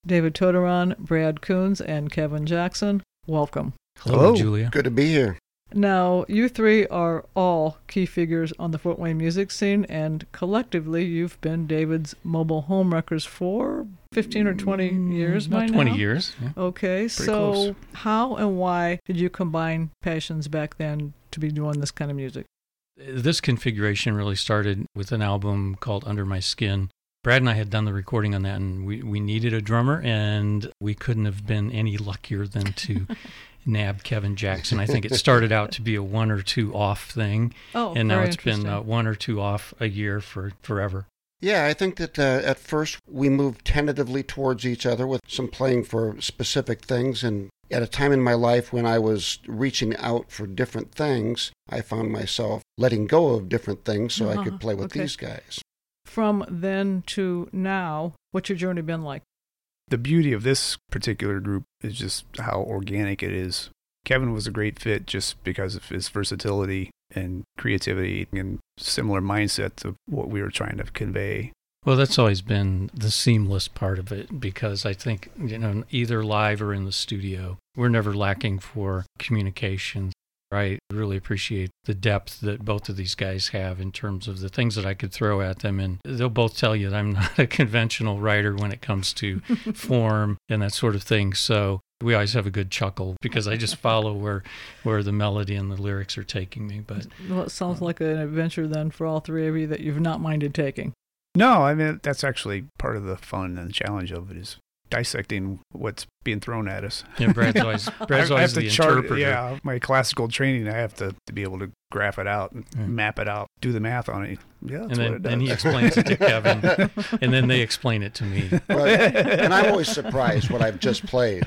David Toderon, Brad Coons, and Kevin Jackson. Welcome. Hello, Julia. Good to be here. Now, you three are all key figures on the Fort Wayne music scene, and collectively you've been David's mobile home wreckers for 15 or 20 years by now? 20 years. Yeah. Okay, Pretty close. How and why did you combine passions back then to be doing this kind of music? This configuration really started with an album called Under My Skin. Brad and I had done the recording on that, and we needed a drummer, and we couldn't have been any luckier than to nab Kevin Jackson. I think it started out to be a 1 or 2 off thing, and now it's been 1 or 2 off a year for forever. Yeah, I think that at first we moved tentatively towards each other with some playing for specific things, and at a time in my life when I was reaching out for different things, I found myself letting go of different things so I could play with these guys. From then to now, what's your journey been like? The beauty of this particular group is just how organic it is. Kevin was a great fit just because of his versatility and creativity and similar mindset of what we were trying to convey. Well, that's always been the seamless part of it, because I think, either live or in the studio, we're never lacking for communication. I really appreciate the depth that both of these guys have in terms of the things that I could throw at them. And they'll both tell you that I'm not a conventional writer when it comes to form and that sort of thing. So we always have a good chuckle because I just follow where the melody and the lyrics are taking me. But well, it sounds like an adventure then for all three of you that you've not minded taking. No, I mean, that's actually part of the fun and challenge of it is dissecting what's being thrown at us. Yeah, Brad's always the interpreter. Yeah, my classical training, I have to be able to graph it out and map it out, do the math on it. Yeah, that's what it does. And he explains it to Kevin, and then they explain it to me. Right. And I'm always surprised what I've just played.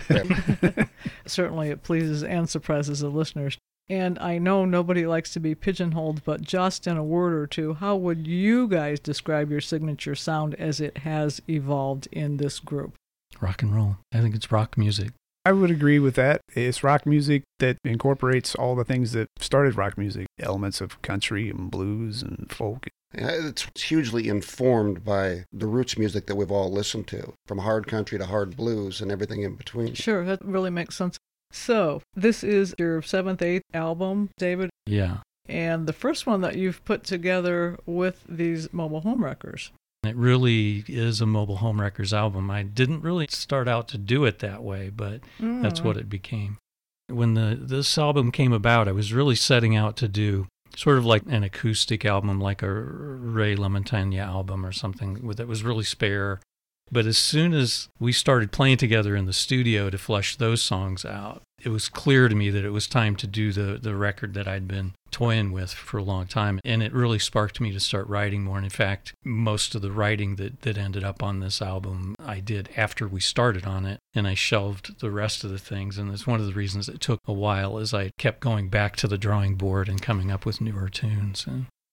Certainly it pleases and surprises the listeners. And I know nobody likes to be pigeonholed, but just in a word or two, how would you guys describe your signature sound as it has evolved in this group? Rock and roll. I think it's rock music. I would agree with that. It's rock music that incorporates all the things that started rock music, elements of country and blues and folk. It's hugely informed by the roots music that we've all listened to, from hard country to hard blues and everything in between. Sure, that really makes sense. So, this is your 7th, 8th album, David? Yeah. And the first one that you've put together with these mobile home wreckers. It really is a mobile home wreckers album. I didn't really start out to do it that way, but that's what it became. When this album came about, I was really setting out to do sort of like an acoustic album, like a Ray LaMontagne album or something that was really spare. But as soon as we started playing together in the studio to flesh those songs out, it was clear to me that it was time to do the record that I'd been toying with for a long time. And it really sparked me to start writing more. And in fact, most of the writing that ended up on this album, I did after we started on it. And I shelved the rest of the things. And that's one of the reasons it took a while, is I kept going back to the drawing board and coming up with newer tunes.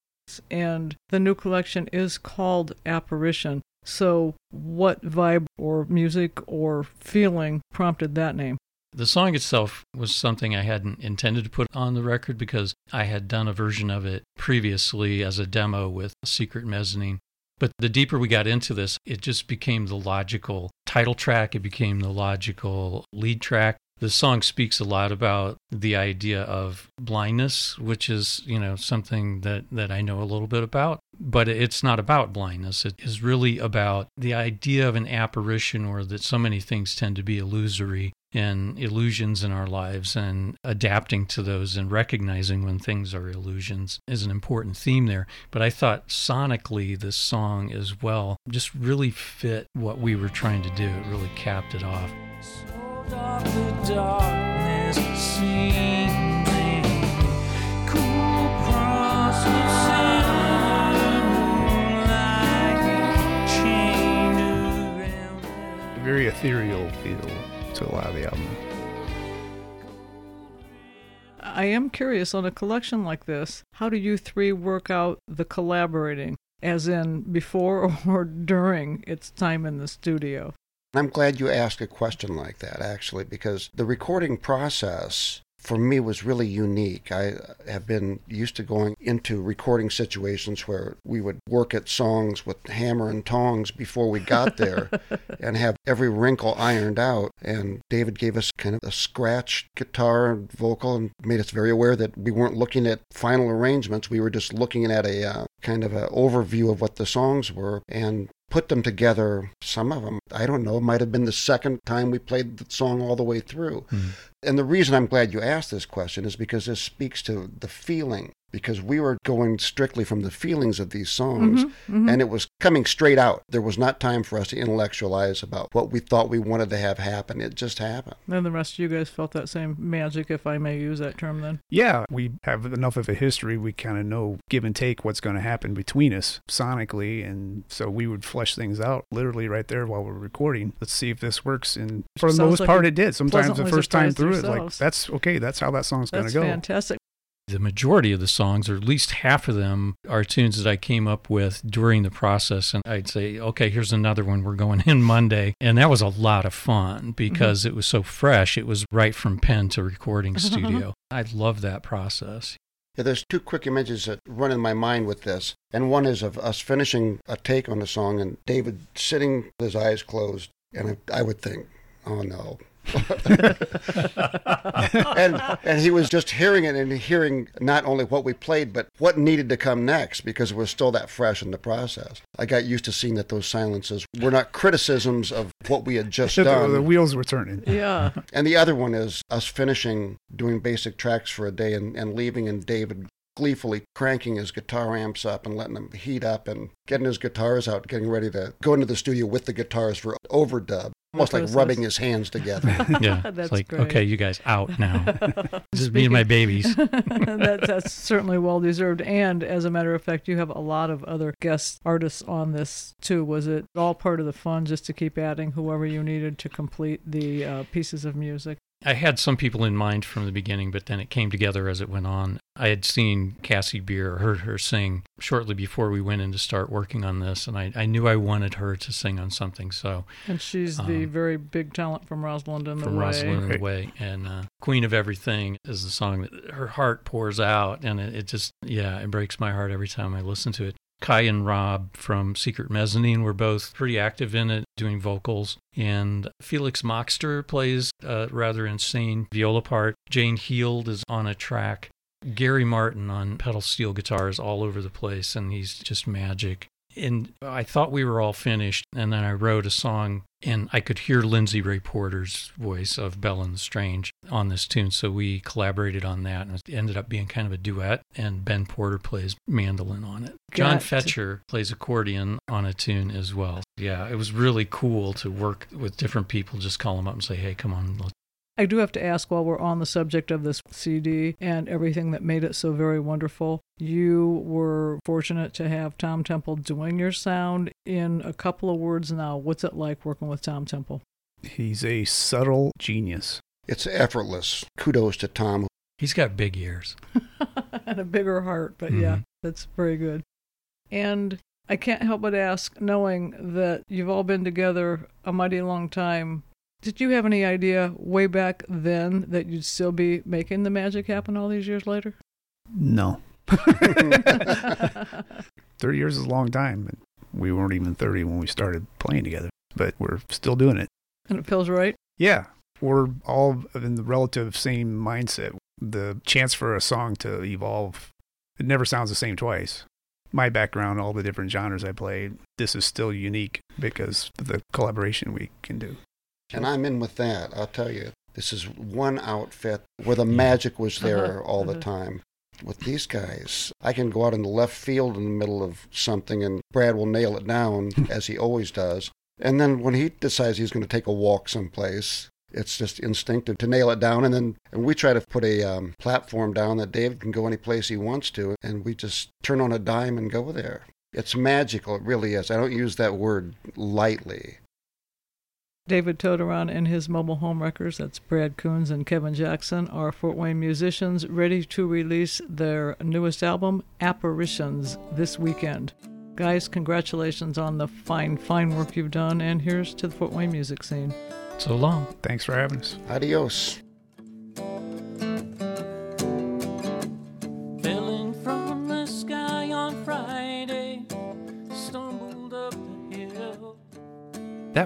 And the new collection is called Apparition. So what vibe or music or feeling prompted that name? The song itself was something I hadn't intended to put on the record because I had done a version of it previously as a demo with Secret Mezzanine. But the deeper we got into this, it just became the logical title track. It became the logical lead track. The song speaks a lot about the idea of blindness, which is, something that I know a little bit about. But it's not about blindness. It is really about the idea of an apparition, or that so many things tend to be illusory and illusions in our lives, and adapting to those and recognizing when things are illusions is an important theme there. But I thought sonically this song as well just really fit what we were trying to do. It really capped it off. Dark, the darkness seeming cool across the sound like chained around. A very ethereal feel to a lot of the album. I am curious, on a collection like this, how do you three work out the collaborating, as in before or during its time in the studio? I'm glad you asked a question like that, actually, because the recording process for me was really unique. I have been used to going into recording situations where we would work at songs with hammer and tongs before we got there and have every wrinkle ironed out. And David gave us kind of a scratch guitar and vocal and made us very aware that we weren't looking at final arrangements. We were just looking at a kind of an overview of what the songs were and put them together. Some of them, I don't know, might have been the second time we played the song all the way through. And the reason I'm glad you asked this question is because this speaks to the feeling, because we were going strictly from the feelings of these songs, and it was coming straight out. There was not time for us to intellectualize about what we thought we wanted to have happen. It just happened. And the rest of you guys felt that same magic, if I may use that term then. Yeah, we have enough of a history. We kind of know give and take what's going to happen between us sonically. And so we would flesh things out literally right there while we're recording. Let's see if this works. And for the Sounds most like part, you it did. Sometimes the pleasantly first time surprised through it, like, yourselves. that's okay. That's how that song's going to That's go. fantastic. The majority of the songs, or at least half of them, are tunes that I came up with during the process. And I'd say, okay, here's another one. We're going in Monday. And that was a lot of fun because it was so fresh. It was right from pen to recording studio. I love that process. Yeah, there's two quick images that run in my mind with this. And one is of us finishing a take on the song and David sitting with his eyes closed. And I would think, oh no. and he was just hearing it and hearing not only what we played, but what needed to come next, because it was still that fresh in the process. I got used to seeing that those silences were not criticisms of what we had just done. The wheels were turning. Yeah. And the other one is us finishing doing basic tracks for a day and leaving, and David gleefully cranking his guitar amps up and letting them heat up and getting his guitars out, getting ready to go into the studio with the guitars for overdub. Almost like rubbing his hands together. Yeah. That's it's like, great. okay, you guys out now. Just me and my babies. That's certainly well deserved. And as a matter of fact, you have a lot of other guest artists on this too. Was it all part of the fun just to keep adding whoever you needed to complete the pieces of music? I had some people in mind from the beginning, but then it came together as it went on. I had seen Cassie Beer, heard her sing shortly before we went in to start working on this, and I knew I wanted her to sing on something. So, and she's the very big talent from Rosalind and the Way. Rosalind and the Way, and Queen of Everything is the song that her heart pours out, and it just, it breaks my heart every time I listen to it. Kai and Rob from Secret Mezzanine were both pretty active in it, doing vocals. And Felix Moxter plays a rather insane viola part. Jane Heald is on a track. Gary Martin on pedal steel guitars all over the place, and he's just magic. And I thought we were all finished, and then I wrote a song, and I could hear Lindsay Ray Porter's voice of Belle and the Strange on this tune, so we collaborated on that, and it ended up being kind of a duet, and Ben Porter plays mandolin on it. John Fetcher plays accordion on a tune as well. Yeah, it was really cool to work with different people, just call them up and say, hey, come on, let's. I do have to ask, while we're on the subject of this CD and everything that made it so very wonderful, you were fortunate to have Tom Temple doing your sound. In a couple of words now, what's it like working with Tom Temple? He's a subtle genius. It's effortless. Kudos to Tom. He's got big ears. And a bigger heart, but yeah, that's very good. And I can't help but ask, knowing that you've all been together a mighty long time, did you have any idea way back then that you'd still be making the magic happen all these years later? No. 30 years is a long time. And we weren't even 30 when we started playing together, but we're still doing it. And it feels right? Yeah. We're all in the relative same mindset. The chance for a song to evolve, it never sounds the same twice. My background, all the different genres I played, this is still unique because of the collaboration we can do. And I'm in with that, I'll tell you. This is one outfit where the magic was there all the time. With these guys, I can go out in the left field in the middle of something and Brad will nail it down, as he always does. And then when he decides he's going to take a walk someplace, it's just instinctive to nail it down. And we try to put a platform down that David can go any place he wants to, and we just turn on a dime and go there. It's magical, it really is. I don't use that word lightly. David Toderon and his mobile home wreckers, that's Brad Coons and Kevin Jackson, are Fort Wayne musicians ready to release their newest album, Apparitions, this weekend. Guys, congratulations on the fine work you've done, and here's to the Fort Wayne music scene. So long. Thanks for having us. Adios.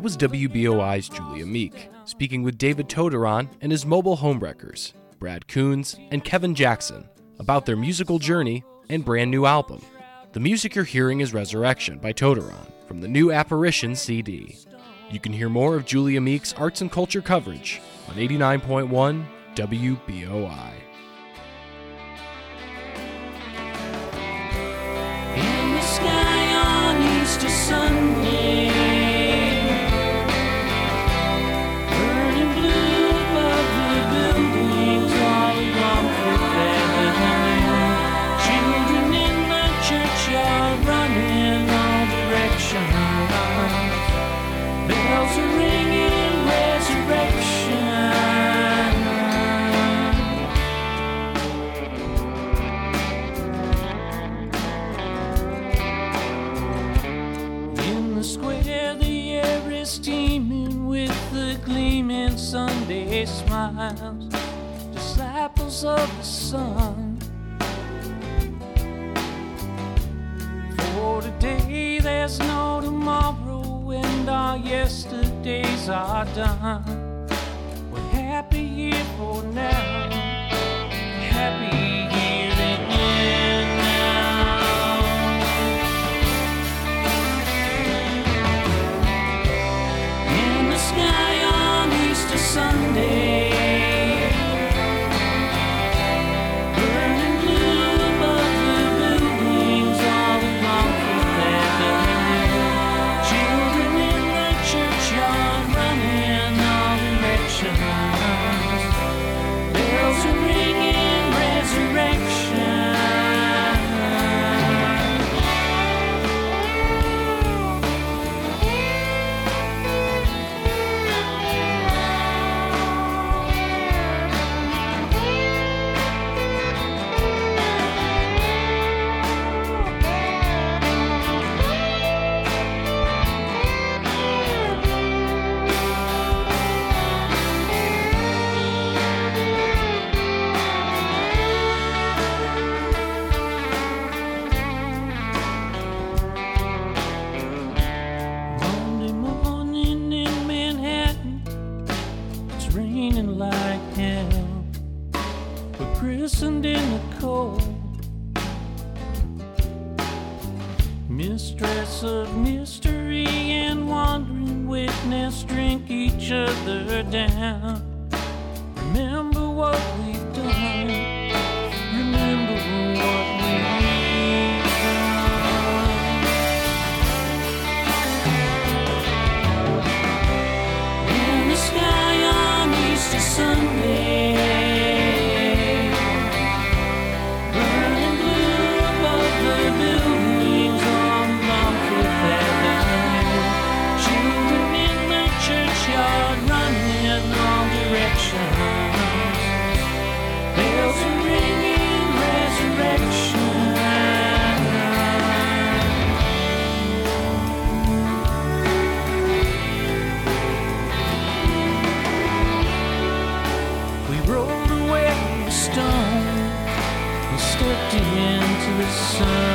That was WBOI's Julia Meek, speaking with David Toderon and his mobile homewreckers, Brad Coons and Kevin Jackson, about their musical journey and brand new album. The music you're hearing is Resurrection by Toderon from the new Apparition CD. You can hear more of Julia Meek's arts and culture coverage on 89.1 WBOI. In the sky on Easter Sunday, burning blue above the buildings all along Fifth Avenue. Children in the churchyard running all directions. Bells are ringing, resurrection. In the square, the air is teeming with the gleaming Sunday smiles, disciples of the sun. For today, there's no tomorrow, and our yesterdays are done. We're happy here for now, happy here and now. In the sky on Easter Sunday, burning blue above the buildings all along Fifth Avenue. Children in the churchyard running all directions. Bells are ringing, resurrection. Monday morning in Manhattan, it's raining like hell. We're christened in the cold, mistress of mystery and wandering witness drink each other down. Remember what we've done. Remember what we've done. In the sky on Easter Sunday, burning blue above the buildings all along Fifth Avenue. Children in the churchyard running all directions. Bells are ringing, resurrection. We rolled away the stone and stepped into the sun.